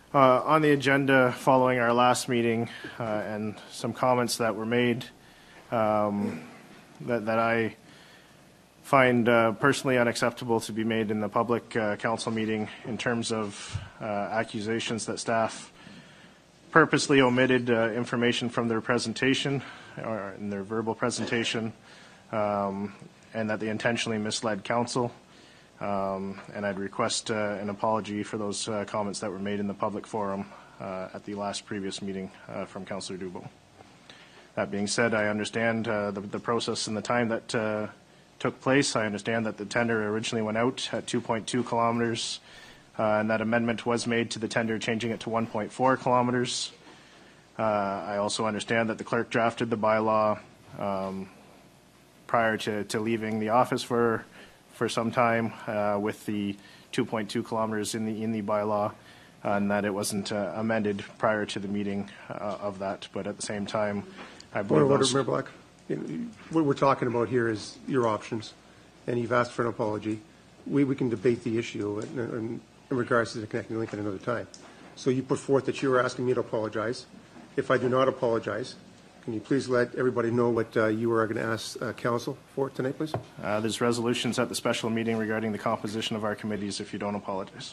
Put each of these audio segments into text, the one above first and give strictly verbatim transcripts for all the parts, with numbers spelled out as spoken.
Uh, on the agenda following our last meeting uh, and some comments that were made um, that, that I find uh, personally unacceptable to be made in the public uh, council meeting in terms of uh, accusations that staff purposely omitted uh, information from their presentation or in their verbal presentation um, and that they intentionally misled council. Um, and I'd request uh, an apology for those uh, comments that were made in the public forum uh, at the last previous meeting uh, from Councillor Dubo. That being said, I understand uh, the, the process and the time that uh, took place. I understand that the tender originally went out at two point two kilometers uh, and that amendment was made to the tender changing it to one point four kilometers. Uh, I also understand that the clerk drafted the bylaw um, prior to, to leaving the office for for some time uh, with the two point two kilometers in the in the bylaw, uh, and that it wasn't uh, amended prior to the meeting uh, of that. But at the same time, I believe Order, those... Mayor Black, what we're talking about here is your options, and you've asked for an apology. We, we can debate the issue in, in, in regards to the connecting link at another time. So you put forth that you were asking me to apologize. If I do not apologize, can you please let everybody know what uh, you are going to ask uh, council for tonight, please? Uh, there's resolutions at the special meeting regarding the composition of our committees if you don't apologize.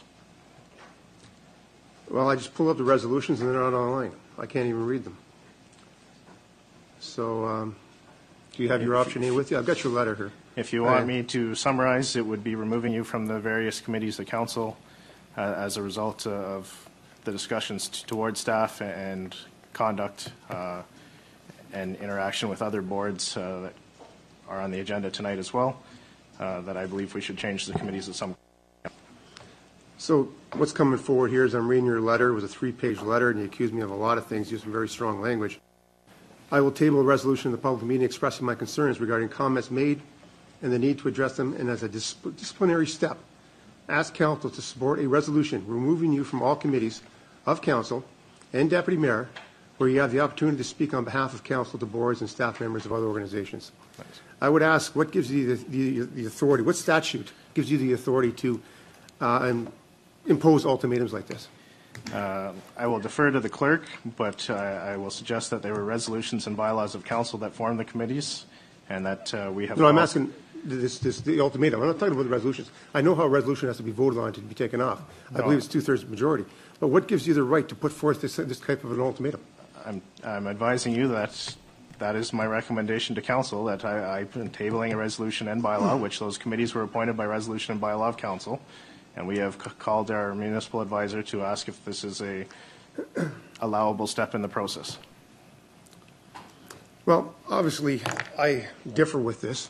Well, I just pulled up the resolutions and they're not online. I can't even read them. So um, do you have your option A with you? I've got your letter here. If you want uh, me to summarize, it would be removing you from the various committees of council uh, as a result of the discussions t towards staff and conduct uh, and interaction with other boards uh, that are on the agenda tonight as well, uh, that I believe we should change the committees at some point. So what's coming forward here is I'm reading your letter. It was a three-page letter, and you accused me of a lot of things, used some very strong language. I will table a resolution in the public meeting expressing my concerns regarding comments made and the need to address them, and as a dis disciplinary step, ask council to support a resolution removing you from all committees of council and deputy mayor where you have the opportunity to speak on behalf of council to boards and staff members of other organizations. Thanks. I would ask, what gives you the, the, the authority, what statute gives you the authority to uh, and impose ultimatums like this? Uh, I will defer to the clerk, but uh, I will suggest that there were resolutions and bylaws of council that form the committees and that uh, we have... No, I'm asking this, this, the ultimatum. I'm not talking about the resolutions. I know how a resolution has to be voted on to be taken off. I no. believe it's two-thirds majority. But what gives you the right to put forth this, this type of an ultimatum? I'm, I'm advising you that that is my recommendation to council, that I, I've been tabling a resolution and bylaw, which those committees were appointed by resolution and bylaw of council, and we have c called our municipal advisor to ask if this is a allowable step in the process. Well, obviously, I differ with this.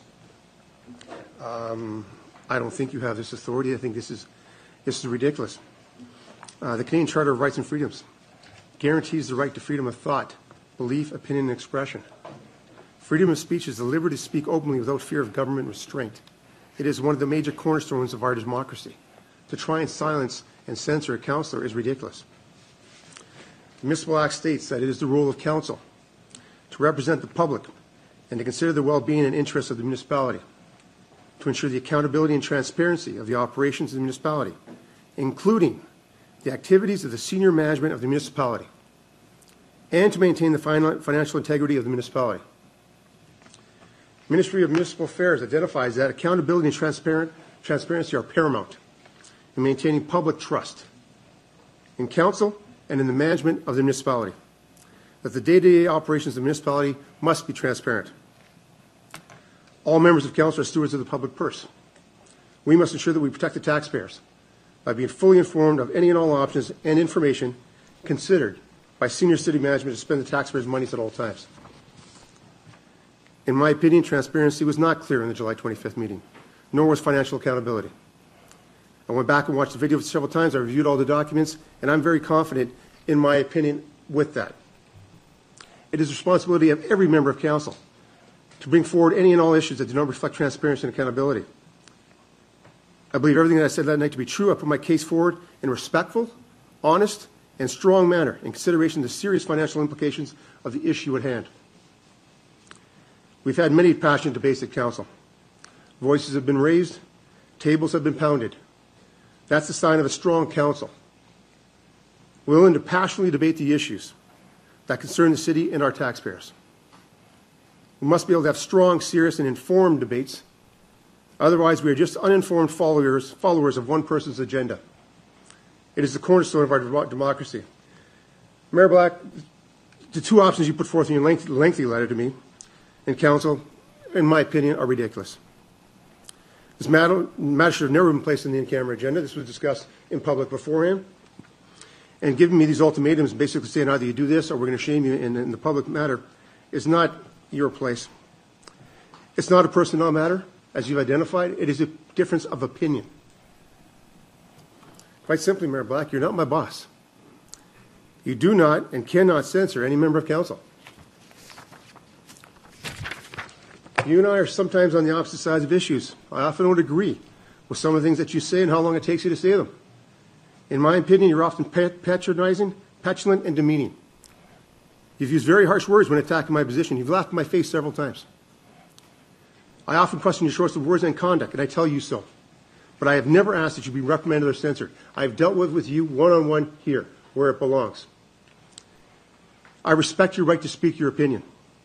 Um, I don't think you have this authority. I think this is, this is ridiculous. Uh, the Canadian Charter of Rights and Freedoms guarantees the right to freedom of thought, belief, opinion, and expression. Freedom of speech is the liberty to speak openly without fear of government restraint. It is one of the major cornerstones of our democracy. To try and silence and censor a councillor is ridiculous. The Municipal Act states that it is the role of council to represent the public and to consider the well-being and interests of the municipality, to ensure the accountability and transparency of the operations of the municipality, including the activities of the senior management of the municipality, and to maintain the financial integrity of the municipality. Ministry of Municipal Affairs identifies that accountability and transparent, transparency are paramount in maintaining public trust in council and in the management of the municipality, that the day-to-day operations of the municipality must be transparent. All members of council are stewards of the public purse. We must ensure that we protect the taxpayers by being fully informed of any and all options and information considered by senior city management to spend the taxpayers' monies at all times. In my opinion, transparency was not clear in the July twenty-fifth meeting, nor was financial accountability. I went back and watched the video several times. I reviewed all the documents, and I'm very confident in my opinion with that. It is the responsibility of every member of council to bring forward any and all issues that do not reflect transparency and accountability. I believe everything that I said that night to be true. I put my case forward in a respectful, honest, and strong manner in consideration of the serious financial implications of the issue at hand. We've had many passionate debates at council. Voices have been raised, tables have been pounded. That's the sign of a strong council. willing to passionately debate the issues that concern the city and our taxpayers. We must be able to have strong, serious, and informed debates. Otherwise, we are just uninformed followers, followers of one person's agenda. It is the cornerstone of our democracy. Mayor Black, the two options you put forth in your lengthy, lengthy letter to me and council, in my opinion, are ridiculous. This matter, matter should have never been placed on the in-camera agenda. This was discussed in public beforehand. And giving me these ultimatums, basically saying either you do this or we're going to shame you in, in the public matter, is not your place. It's not a personnel matter, as you've identified. It is a difference of opinion. Quite simply, Mayor Black, you're not my boss. You do not and cannot censor any member of council. You and I are sometimes on the opposite sides of issues. I often don't agree with some of the things that you say and how long it takes you to say them. In my opinion, you're often patronizing, petulant, and demeaning. You've used very harsh words when attacking my position. You've laughed in my face several times. I often question your choice of words and conduct, and I tell you so. But I have never asked that you be reprimanded or censored. I have dealt with, with you one-on-one here, where it belongs. I respect your right to speak your opinion.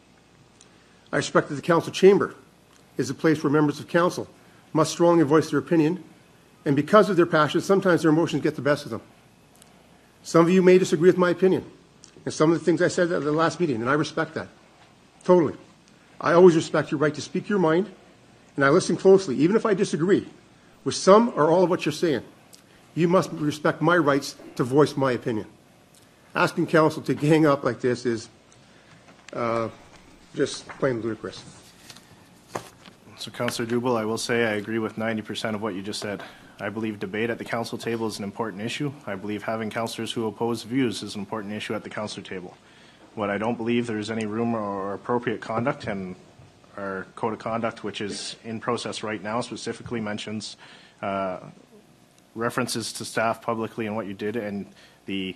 I respect that the council chamber is a place where members of council must strongly voice their opinion, and because of their passion, sometimes their emotions get the best of them. Some of you may disagree with my opinion, and some of the things I said at the last meeting, and I respect that. Totally. I always respect your right to speak your mind, and I listen closely, even if I disagree with some or all of what you're saying. You must respect my rights to voice my opinion. Asking council to gang up like this is uh, just plain ludicrous. So, Councillor Dubel, I will say I agree with ninety percent of what you just said. I believe debate at the council table is an important issue. I believe having councillors who oppose views is an important issue at the council table. What I don't believe there is any room or appropriate conduct, and our code of conduct, which is in process right now, specifically mentions uh, references to staff publicly and what you did, and the,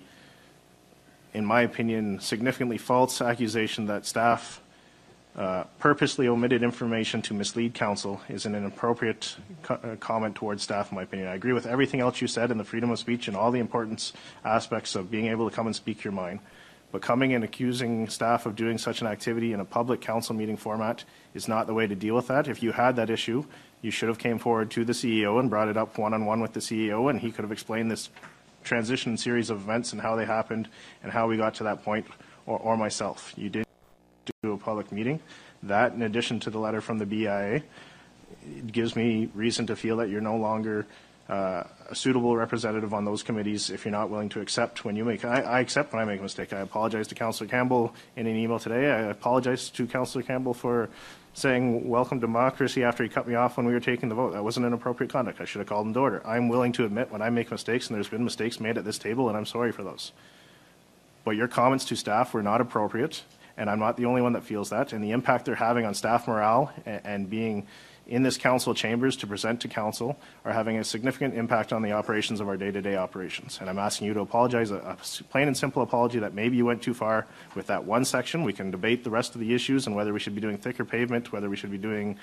in my opinion, significantly false accusation that staff Uh, purposely omitted information to mislead council is an inappropriate co uh, comment towards staff, in my opinion. I agree with everything else you said in the freedom of speech and all the importance aspects of being able to come and speak your mind. But coming and accusing staff of doing such an activity in a public council meeting format is not the way to deal with that. If you had that issue, you should have came forward to the C E O and brought it up one-on-one with the C E O, and he could have explained this transition series of events and how they happened and how we got to that point, or, or myself. You did to a public meeting. That, in addition to the letter from the B I A, it gives me reason to feel that you're no longer uh, a suitable representative on those committees if you're not willing to accept when you make. I, I accept when I make a mistake. I apologize to Councillor Campbell in an email today. I apologize to Councillor Campbell for saying welcome democracy after he cut me off when we were taking the vote. That wasn't an appropriate conduct. I should have called him to order. I'm willing to admit when I make mistakes, and there's been mistakes made at this table, and I'm sorry for those. But your comments to staff were not appropriate. And I'm not the only one that feels that. And the impact they're having on staff morale and, and being in this council chambers to present to council are having a significant impact on the operations of our day-to-day operations. And I'm asking you to apologize, a, a plain and simple apology that maybe you went too far with that one section. We can debate the rest of the issues and whether we should be doing thicker pavement, whether we should be doing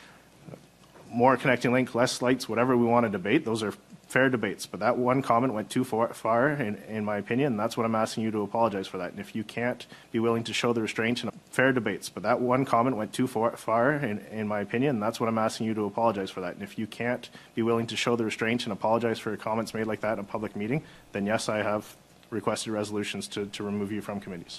more connecting link, less lights, whatever we want to debate. Those are fair debates, but that one comment went too far, far in, in my opinion, and that's what I'm asking you to apologize for that. And if you can't be willing to show the restraint in fair debates, but that one comment went too far, far in, in my opinion, and that's what I'm asking you to apologize for that. And if you can't be willing to show the restraint and apologize for comments made like that in a public meeting, then yes, I have requested resolutions to, to remove you from committees.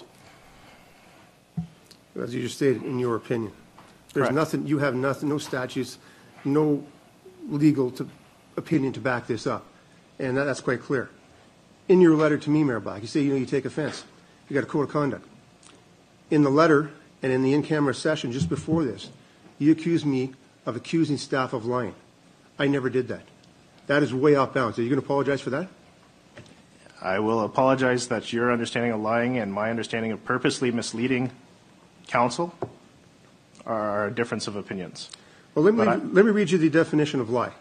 As you just stated, in your opinion, there's Correct. nothing, you have nothing, no statutes, no legal to opinion to back this up, and that, that's quite clear. In your letter to me, Mayor Black, you say you know you take offense. You got a code of conduct. In the letter and in the in-camera session just before this, you accused me of accusing staff of lying. I never did that. That is way off bounds. Are you going to apologize for that? I will apologize that your understanding of lying and my understanding of purposely misleading council are a difference of opinions. Well, let me, I, let me read you the definition of lie.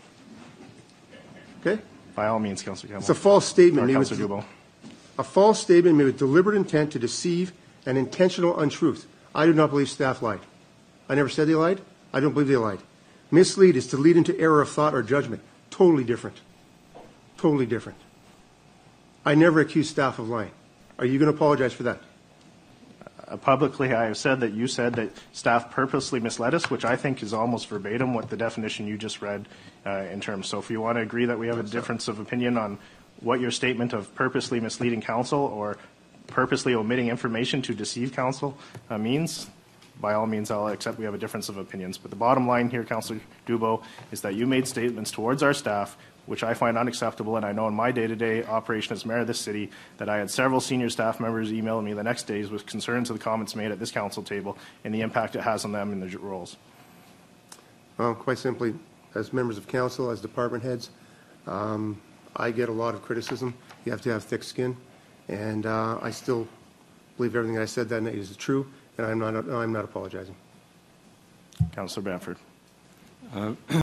Okay? By all means, Councillor Campbell. It's a false statement. Or made Councillor with, Dubel. a false statement made with deliberate intent to deceive and intentional untruth. I do not believe staff lied. I never said they lied. I don't believe they lied. Mislead is to lead into error of thought or judgment. Totally different. Totally different. I never accused staff of lying. Are you going to apologize for that? Uh, Publicly, I have said that you said that staff purposely misled us, which I think is almost verbatim what the definition you just read uh, in terms. So if you want to agree that we have a difference of opinion on what your statement of purposely misleading council or purposely omitting information to deceive council uh, means, by all means, I'll accept we have a difference of opinions. But the bottom line here, Councillor Dubo, is that you made statements towards our staff which I find unacceptable, and I know in my day-to-day operation as mayor of this city that I had several senior staff members email me the next days with concerns of the comments made at this council table and the impact it has on them in their roles. Well, quite simply, as members of council, as department heads, um, I get a lot of criticism. You have to have thick skin, and uh, I still believe everything I said that night is true, and I'm not, I'm not apologizing. Councillor Bamford. Uh,